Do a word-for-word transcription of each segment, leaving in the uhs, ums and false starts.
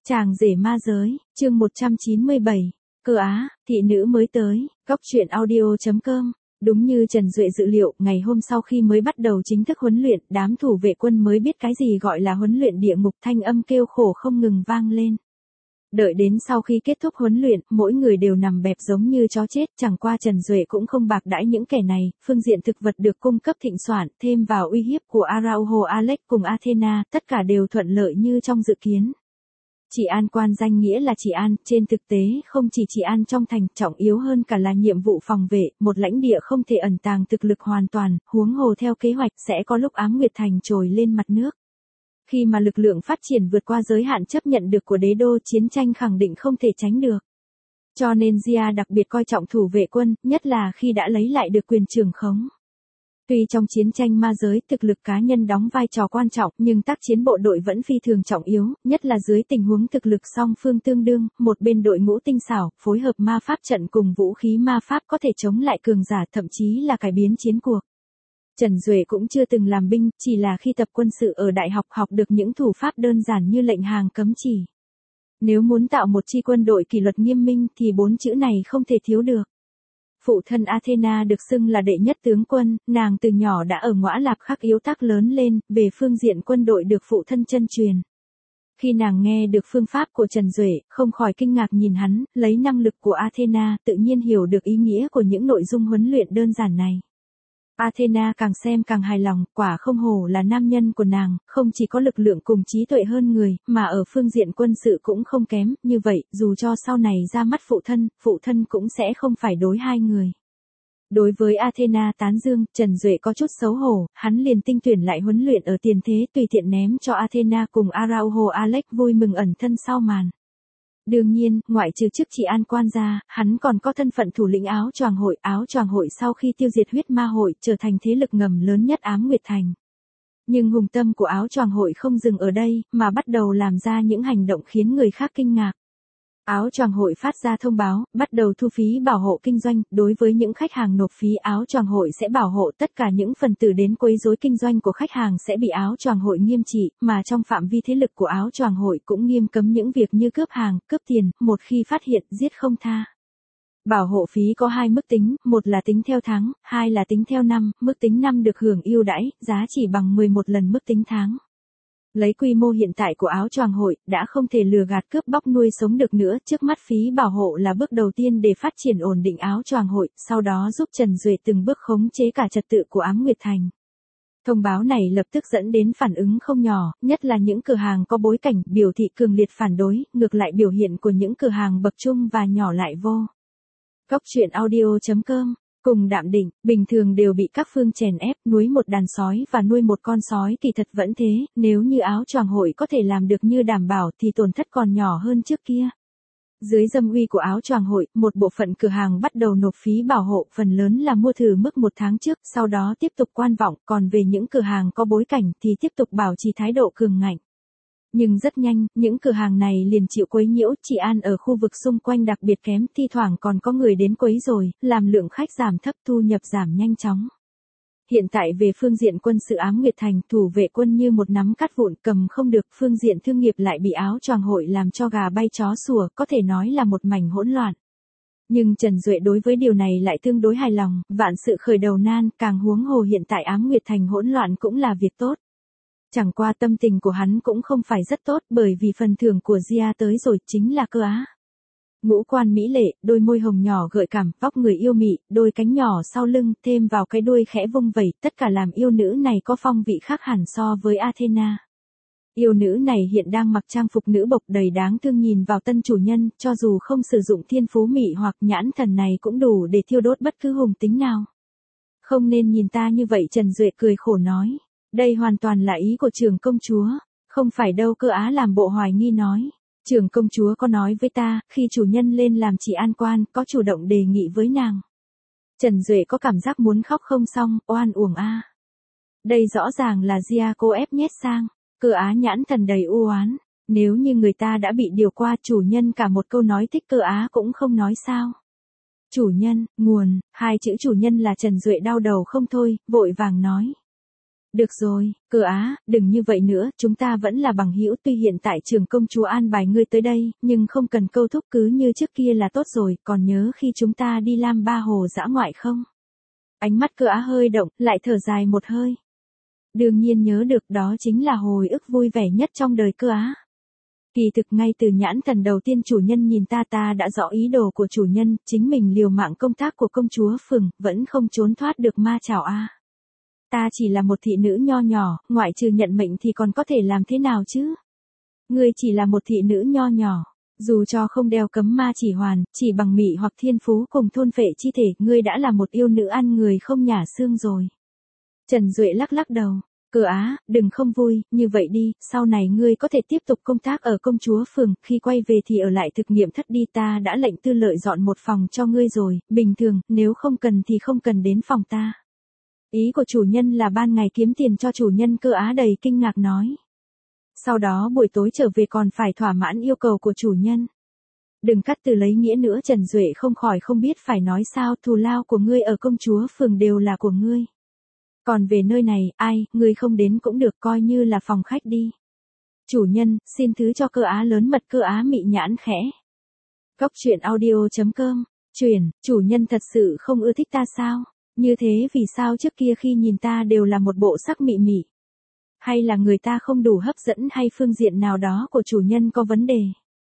Chàng rể ma giới, chương một trăm chín mươi bảy, Cơ Á, thị nữ mới tới, góc truyện audio chấm com. Đúng như Trần Duệ dự liệu, ngày hôm sau khi mới bắt đầu chính thức huấn luyện, đám thủ vệ quân mới biết cái gì gọi là huấn luyện địa ngục, thanh âm kêu khổ không ngừng vang lên. Đợi đến sau khi kết thúc huấn luyện, mỗi người đều nằm bẹp giống như chó chết, chẳng qua Trần Duệ cũng không bạc đãi những kẻ này, phương diện thực vật được cung cấp thịnh soạn, thêm vào uy hiếp của Araujo Alex cùng Athena, tất cả đều thuận lợi như trong dự kiến. Trị an quan danh nghĩa là trị an, trên thực tế không chỉ trị an trong thành, trọng yếu hơn cả là nhiệm vụ phòng vệ, một lãnh địa không thể ẩn tàng thực lực hoàn toàn, huống hồ theo kế hoạch sẽ có lúc Ám Nguyệt Thành trồi lên mặt nước. Khi mà lực lượng phát triển vượt qua giới hạn chấp nhận được của đế đô, chiến tranh khẳng định không thể tránh được. Cho nên Gia đặc biệt coi trọng thủ vệ quân, nhất là khi đã lấy lại được quyền trưởng khống. Tuy trong chiến tranh ma giới thực lực cá nhân đóng vai trò quan trọng, nhưng tác chiến bộ đội vẫn phi thường trọng yếu, nhất là dưới tình huống thực lực song phương tương đương, một bên đội ngũ tinh xảo, phối hợp ma pháp trận cùng vũ khí ma pháp có thể chống lại cường giả, thậm chí là cải biến chiến cuộc. Trần Duệ cũng chưa từng làm binh, chỉ là khi tập quân sự ở đại học học được những thủ pháp đơn giản như lệnh hàng cấm chỉ. Nếu muốn tạo một chi quân đội kỷ luật nghiêm minh thì bốn chữ này không thể thiếu được. Phụ thân Athena được xưng là đệ nhất tướng quân, nàng từ nhỏ đã ở Ngõa Lạp Khắc yếu tác lớn lên, về phương diện quân đội được phụ thân chân truyền. Khi nàng nghe được phương pháp của Trần Duệ, không khỏi kinh ngạc nhìn hắn, lấy năng lực của Athena tự nhiên hiểu được ý nghĩa của những nội dung huấn luyện đơn giản này. Athena càng xem càng hài lòng, quả không hổ là nam nhân của nàng, không chỉ có lực lượng cùng trí tuệ hơn người, mà ở phương diện quân sự cũng không kém, như vậy, dù cho sau này ra mắt phụ thân, phụ thân cũng sẽ không phải đối hai người. Đối với Athena tán dương, Trần Duệ có chút xấu hổ, hắn liền tinh tuyển lại huấn luyện ở tiền thế, tùy tiện ném cho Athena cùng Araujo Alex vui mừng ẩn thân sau màn. Đương nhiên, ngoại trừ chức trị an quan ra, hắn còn có thân phận thủ lĩnh áo choàng hội. Áo choàng hội sau khi tiêu diệt huyết ma hội, trở thành thế lực ngầm lớn nhất Ám Nguyệt Thành. Nhưng hùng tâm của áo choàng hội không dừng ở đây, mà bắt đầu làm ra những hành động khiến người khác kinh ngạc. Áo choàng hội phát ra thông báo, bắt đầu thu phí bảo hộ kinh doanh, đối với những khách hàng nộp phí áo choàng hội sẽ bảo hộ, tất cả những phần tử đến quấy rối kinh doanh của khách hàng sẽ bị áo choàng hội nghiêm trị, mà trong phạm vi thế lực của áo choàng hội cũng nghiêm cấm những việc như cướp hàng, cướp tiền, một khi phát hiện, giết không tha. Bảo hộ phí có hai mức tính, một là tính theo tháng, hai là tính theo năm, mức tính năm được hưởng ưu đãi, giá chỉ bằng mười một lần mức tính tháng. Lấy quy mô hiện tại của áo choàng hội, đã không thể lừa gạt cướp bóc nuôi sống được nữa, trước mắt phí bảo hộ là bước đầu tiên để phát triển ổn định áo choàng hội, sau đó giúp Trần Duệ từng bước khống chế cả trật tự của Ám Nguyệt Thành. Thông báo này lập tức dẫn đến phản ứng không nhỏ, nhất là những cửa hàng có bối cảnh, biểu thị cường liệt phản đối, ngược lại biểu hiện của những cửa hàng bậc trung và nhỏ lại vô. Góc truyện audio chấm com. Cùng Đạm Đỉnh, bình thường đều bị các phương chèn ép, nuôi một đàn sói và nuôi một con sói thì thật vẫn thế, nếu như áo choàng hội có thể làm được như đảm bảo thì tổn thất còn nhỏ hơn trước kia. Dưới dâm uy của áo choàng hội, một bộ phận cửa hàng bắt đầu nộp phí bảo hộ, phần lớn là mua thử mức một tháng trước, sau đó tiếp tục quan vọng, còn về những cửa hàng có bối cảnh thì tiếp tục bảo trì thái độ cường ngạnh. Nhưng rất nhanh, những cửa hàng này liền chịu quấy nhiễu, trị an ở khu vực xung quanh đặc biệt kém, thi thoảng còn có người đến quấy rồi, làm lượng khách giảm thấp, thu nhập giảm nhanh chóng. Hiện tại về phương diện quân sự Ám Nguyệt Thành, thủ vệ quân như một nắm cát vụn, cầm không được, phương diện thương nghiệp lại bị áo choàng hội làm cho gà bay chó sủa, có thể nói là một mảnh hỗn loạn. Nhưng Trần Duệ đối với điều này lại tương đối hài lòng, vạn sự khởi đầu nan, càng huống hồ hiện tại Ám Nguyệt Thành hỗn loạn cũng là việc tốt. Chẳng qua tâm tình của hắn cũng không phải rất tốt, bởi vì phần thưởng của Gia tới rồi, chính là Cơ Á. Ngũ quan mỹ lệ, đôi môi hồng nhỏ gợi cảm, vóc người yêu mị, đôi cánh nhỏ sau lưng, thêm vào cái đuôi khẽ vung vẩy, tất cả làm yêu nữ này có phong vị khác hẳn so với Athena. Yêu nữ này hiện đang mặc trang phục nữ bộc đầy đáng thương nhìn vào tân chủ nhân, cho dù không sử dụng thiên phú mị hoặc nhãn thần này cũng đủ để thiêu đốt bất cứ hùng tính nào. Không nên nhìn ta như vậy, Trần Duệ cười khổ nói. Đây hoàn toàn là ý của trưởng công chúa, không phải đâu. Cơ Á làm bộ hoài nghi nói. Trưởng công chúa có nói với ta, khi chủ nhân lên làm trị an quan, có chủ động đề nghị với nàng. Trần Duệ có cảm giác muốn khóc không xong, oan uổng a. Đây rõ ràng là Gia cô ép nhét sang. Cơ Á nhãn thần đầy u oán. Nếu như người ta đã bị điều qua, chủ nhân cả một câu nói thích Cơ Á cũng không nói sao. Chủ nhân, nguồn, hai chữ chủ nhân là Trần Duệ đau đầu không thôi, vội vàng nói. Được rồi, Cơ Á, đừng như vậy nữa, chúng ta vẫn là bằng hữu, tuy hiện tại trưởng công chúa an bài ngươi tới đây, nhưng không cần câu thúc, cứ như trước kia là tốt rồi, còn nhớ khi chúng ta đi Lam Ba Hồ dã ngoại không? Ánh mắt Cơ Á hơi động, lại thở dài một hơi. Đương nhiên nhớ được, đó chính là hồi ức vui vẻ nhất trong đời Cơ Á. Kỳ thực ngay từ nhãn thần đầu tiên chủ nhân nhìn ta ta đã rõ ý đồ của chủ nhân, chính mình liều mạng công tác của công chúa phường, vẫn không trốn thoát được ma chảo a. Ta chỉ là một thị nữ nho nhỏ, ngoại trừ nhận mệnh thì còn có thể làm thế nào chứ? Ngươi chỉ là một thị nữ nho nhỏ, dù cho không đeo cấm ma chỉ hoàn, chỉ bằng mị hoặc thiên phú cùng thôn phệ chi thể, ngươi đã là một yêu nữ ăn người không nhả xương rồi. Trần Duệ lắc lắc đầu. Cơ Á, đừng không vui, như vậy đi, sau này ngươi có thể tiếp tục công tác ở công chúa phường, khi quay về thì ở lại thực nghiệm thất đi, ta đã lệnh tư lợi dọn một phòng cho ngươi rồi, bình thường, nếu không cần thì không cần đến phòng ta. Ý của chủ nhân là ban ngày kiếm tiền cho chủ nhân, Cơ Á đầy kinh ngạc nói. Sau đó buổi tối trở về còn phải thỏa mãn yêu cầu của chủ nhân. Đừng cắt từ lấy nghĩa nữa, Trần Duệ không khỏi không biết phải nói sao, thù lao của ngươi ở công chúa phường đều là của ngươi. Còn về nơi này, ai, ngươi không đến cũng được, coi như là phòng khách đi. Chủ nhân, xin thứ cho Cơ Á lớn mật. Cơ Á mị nhãn khẽ. Góc truyện audio chấm com, truyền, chủ nhân thật sự không ưa thích ta sao? Như thế vì sao trước kia khi nhìn ta đều là một bộ sắc mị mị? Hay là người ta không đủ hấp dẫn, hay phương diện nào đó của chủ nhân có vấn đề?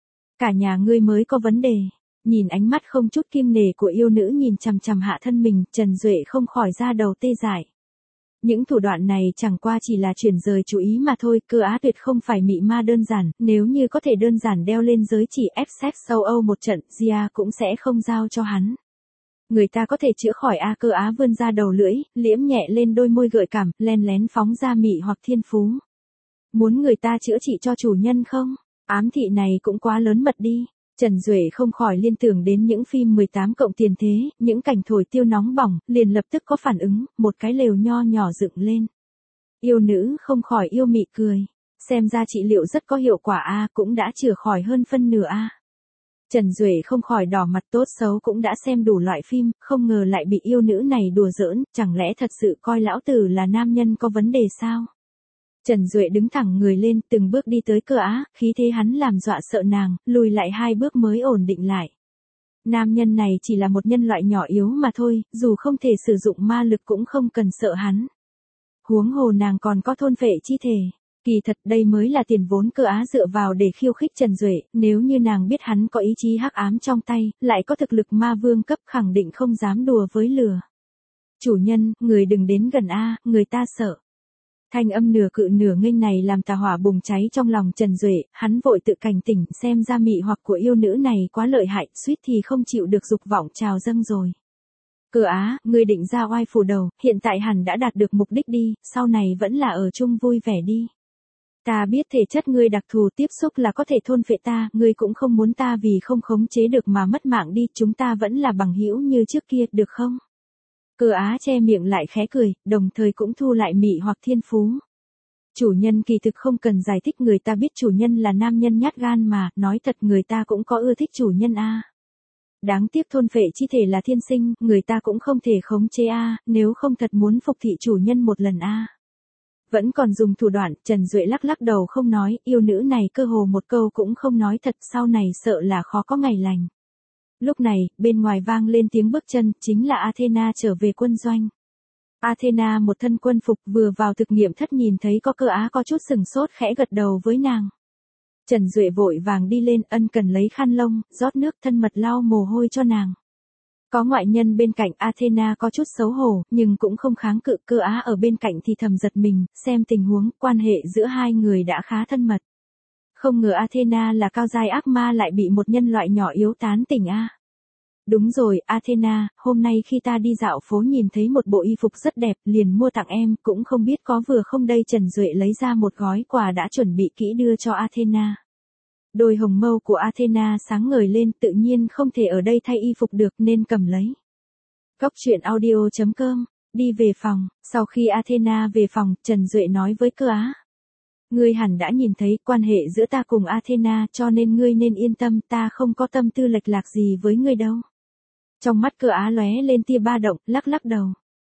Cả nhà ngươi mới có vấn đề. Nhìn ánh mắt không chút kiêng nể của yêu nữ nhìn chằm chằm hạ thân mình, Trần Duệ không khỏi ra đầu tê dại. Những thủ đoạn này chẳng qua chỉ là chuyển rời chú ý mà thôi, Cơ Á tuyệt không phải mị ma đơn giản, nếu như có thể đơn giản đeo lên giới chỉ ép sex châu Âu một trận, Gia cũng sẽ không giao cho hắn. Người ta có thể chữa khỏi a. Cơ Á vươn ra đầu lưỡi, liếm nhẹ lên đôi môi gợi cảm, len lén phóng ra mị hoặc thiên phú. Muốn người ta chữa trị cho chủ nhân không? Ám thị này cũng quá lớn mật đi. Trần Duệ không khỏi liên tưởng đến những phim mười tám cộng tiền thế, những cảnh thổi tiêu nóng bỏng, liền lập tức có phản ứng, một cái lều nho nhỏ dựng lên. Yêu nữ không khỏi yêu mị cười. Xem ra trị liệu rất có hiệu quả a, cũng đã chữa khỏi hơn phân nửa a. Trần Duệ không khỏi đỏ mặt, tốt xấu cũng đã xem đủ loại phim, không ngờ lại bị yêu nữ này đùa giỡn, chẳng lẽ thật sự coi lão tử là nam nhân có vấn đề sao? Trần Duệ đứng thẳng người lên, từng bước đi tới Cơ Á, khí thế hắn làm dọa sợ nàng, lùi lại hai bước mới ổn định lại. Nam nhân này chỉ là một nhân loại nhỏ yếu mà thôi, dù không thể sử dụng ma lực cũng không cần sợ hắn. Huống hồ nàng còn có thôn phệ chi thể. Kỳ thật đây mới là tiền vốn Cơ Á dựa vào để khiêu khích Trần Duệ, nếu như nàng biết hắn có ý chí hắc ám trong tay, lại có thực lực ma vương cấp, khẳng định không dám đùa với lừa. Chủ nhân, người đừng đến gần a, người ta sợ. Thanh âm nửa cự nửa nghênh này làm tà hỏa bùng cháy trong lòng Trần Duệ, hắn vội tự cảnh tỉnh, xem ra mị hoặc của yêu nữ này quá lợi hại, suýt thì không chịu được dục vọng trào dâng rồi. Cơ Á, ngươi định ra oai phủ đầu, hiện tại hẳn đã đạt được mục đích đi, sau này vẫn là ở chung vui vẻ đi. Ta biết thể chất ngươi đặc thù, tiếp xúc là có thể thôn phệ ta, ngươi cũng không muốn ta vì không khống chế được mà mất mạng đi, chúng ta vẫn là bằng hữu như trước kia, được không? Cơ Á che miệng lại khẽ cười, đồng thời cũng thu lại mị hoặc thiên phú. Chủ nhân kỳ thực không cần giải thích, người ta biết chủ nhân là nam nhân nhát gan mà, nói thật người ta cũng có ưa thích chủ nhân a. Đáng tiếc thôn phệ chi thể là thiên sinh, người ta cũng không thể khống chế a, nếu không thật muốn phục thị chủ nhân một lần a. Vẫn còn dùng thủ đoạn, Trần Duệ lắc lắc đầu không nói, yêu nữ này cơ hồ một câu cũng không nói thật, sau này sợ là khó có ngày lành. Lúc này, bên ngoài vang lên tiếng bước chân, chính là Athena trở về quân doanh. Athena một thân quân phục vừa vào thực nghiệm thất nhìn thấy có Cơ Á có chút sừng sốt, khẽ gật đầu với nàng. Trần Duệ vội vàng đi lên, ân cần lấy khăn lông, rót nước, thân mật lau mồ hôi cho nàng. Có ngoại nhân bên cạnh, Athena có chút xấu hổ, nhưng cũng không kháng cự. Cơ Á ở bên cạnh thì thầm giật mình, xem tình huống, quan hệ giữa hai người đã khá thân mật. Không ngờ Athena là cao giai ác ma lại bị một nhân loại nhỏ yếu tán tỉnh a. Đúng rồi, Athena, hôm nay khi ta đi dạo phố nhìn thấy một bộ y phục rất đẹp, liền mua tặng em, cũng không biết có vừa không đây. Trần Duệ lấy ra một gói quà đã chuẩn bị kỹ đưa cho Athena. Đôi hồng mâu của Athena sáng ngời lên, tự nhiên không thể ở đây thay y phục được nên cầm lấy. Góc truyện audio chấm com, đi về phòng, sau khi Athena về phòng, Trần Duệ nói với Cơ Á. Ngươi hẳn đã nhìn thấy quan hệ giữa ta cùng Athena, cho nên ngươi nên yên tâm, ta không có tâm tư lệch lạc gì với ngươi đâu. Trong mắt Cơ Á lóe lên tia ba động, lắc lắc đầu.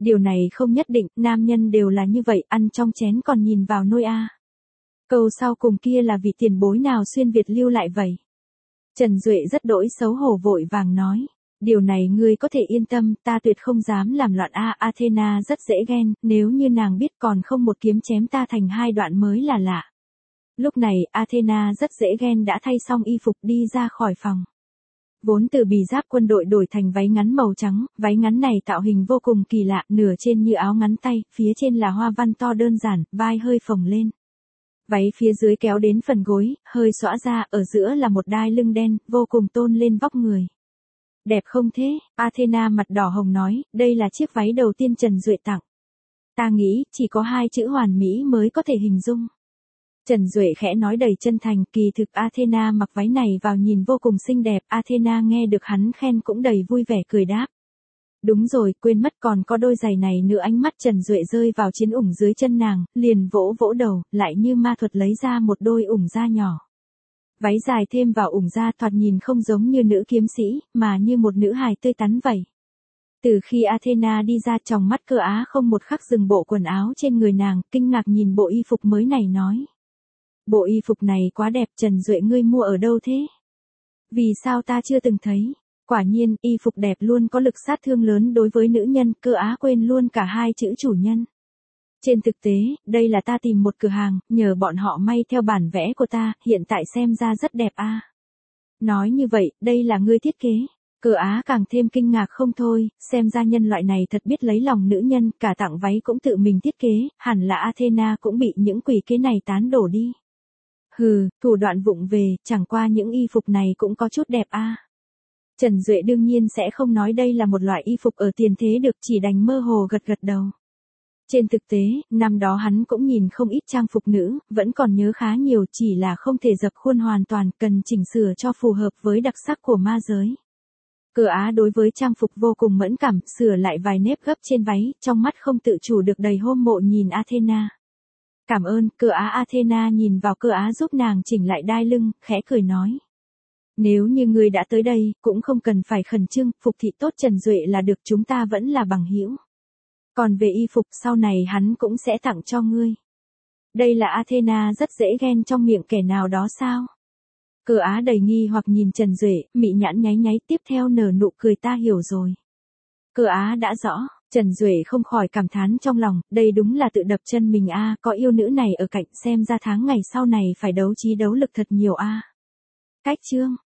Điều này không nhất định, nam nhân đều là như vậy, ăn trong chén còn nhìn vào nôi a. Câu sau cùng kia là vị tiền bối nào xuyên Việt lưu lại vậy? Trần Duệ rất đỗi xấu hổ vội vàng nói. Điều này ngươi có thể yên tâm, ta tuyệt không dám làm loạn a. Athena rất dễ ghen, nếu như nàng biết còn không một kiếm chém ta thành hai đoạn mới là lạ. Lúc này, Athena rất dễ ghen đã thay xong y phục đi ra khỏi phòng. Vốn từ bì giáp quân đội đổi thành váy ngắn màu trắng, váy ngắn này tạo hình vô cùng kỳ lạ, nửa trên như áo ngắn tay, phía trên là hoa văn to đơn giản, vai hơi phồng lên. Váy phía dưới kéo đến phần gối, hơi xõa ra, ở giữa là một đai lưng đen, vô cùng tôn lên vóc người. Đẹp không thế? Athena mặt đỏ hồng nói, đây là chiếc váy đầu tiên Trần Duệ tặng. Ta nghĩ, chỉ có hai chữ hoàn mỹ mới có thể hình dung. Trần Duệ khẽ nói đầy chân thành, kỳ thực Athena mặc váy này vào nhìn vô cùng xinh đẹp, Athena nghe được hắn khen cũng đầy vui vẻ cười đáp. Đúng rồi, quên mất còn có đôi giày này nữa. Ánh mắt Trần Duệ rơi vào chiến ủng dưới chân nàng, liền vỗ vỗ đầu, lại như ma thuật lấy ra một đôi ủng da nhỏ. Váy dài thêm vào ủng da thoạt nhìn không giống như nữ kiếm sĩ, mà như một nữ hài tươi tắn vậy. Từ khi Athena đi ra, tròng mắt Cơ Á không một khắc dừng bộ quần áo trên người nàng, kinh ngạc nhìn bộ y phục mới này nói. Bộ y phục này quá đẹp, Trần Duệ ngươi mua ở đâu thế? Vì sao ta chưa từng thấy? Quả nhiên, y phục đẹp luôn có lực sát thương lớn đối với nữ nhân, Cơ Á quên luôn cả hai chữ chủ nhân. Trên thực tế, đây là ta tìm một cửa hàng, nhờ bọn họ may theo bản vẽ của ta, hiện tại xem ra rất đẹp a. À. Nói như vậy, đây là ngươi thiết kế. Cơ Á càng thêm kinh ngạc không thôi, xem ra nhân loại này thật biết lấy lòng nữ nhân, cả tặng váy cũng tự mình thiết kế, hẳn là Athena cũng bị những quỷ kế này tán đổ đi. Hừ, thủ đoạn vụng về, chẳng qua những y phục này cũng có chút đẹp a. À. Trần Duệ đương nhiên sẽ không nói đây là một loại y phục ở tiền thế được, chỉ đành mơ hồ gật gật đầu. Trên thực tế, năm đó hắn cũng nhìn không ít trang phục nữ, vẫn còn nhớ khá nhiều, chỉ là không thể dập khuôn hoàn toàn, cần chỉnh sửa cho phù hợp với đặc sắc của ma giới. Cơ Á đối với trang phục vô cùng mẫn cảm, sửa lại vài nếp gấp trên váy, trong mắt không tự chủ được đầy hâm mộ nhìn Athena. Cảm ơn. Cơ Á. Athena nhìn vào Cơ Á giúp nàng chỉnh lại đai lưng, khẽ cười nói. Nếu như ngươi đã tới đây, cũng không cần phải khẩn trương, phục thị tốt Trần Duệ là được, chúng ta vẫn là bằng hữu. Còn về y phục sau này hắn cũng sẽ tặng cho ngươi. Đây là Athena rất dễ ghen trong miệng kẻ nào đó sao? Cơ Á đầy nghi hoặc nhìn Trần Duệ, mị nhãn nháy nháy, tiếp theo nở nụ cười, ta hiểu rồi. Cơ Á đã rõ, Trần Duệ không khỏi cảm thán trong lòng, đây đúng là tự đập chân mình a, à, có yêu nữ này ở cạnh xem ra tháng ngày sau này phải đấu trí đấu lực thật nhiều a. À. Cách chương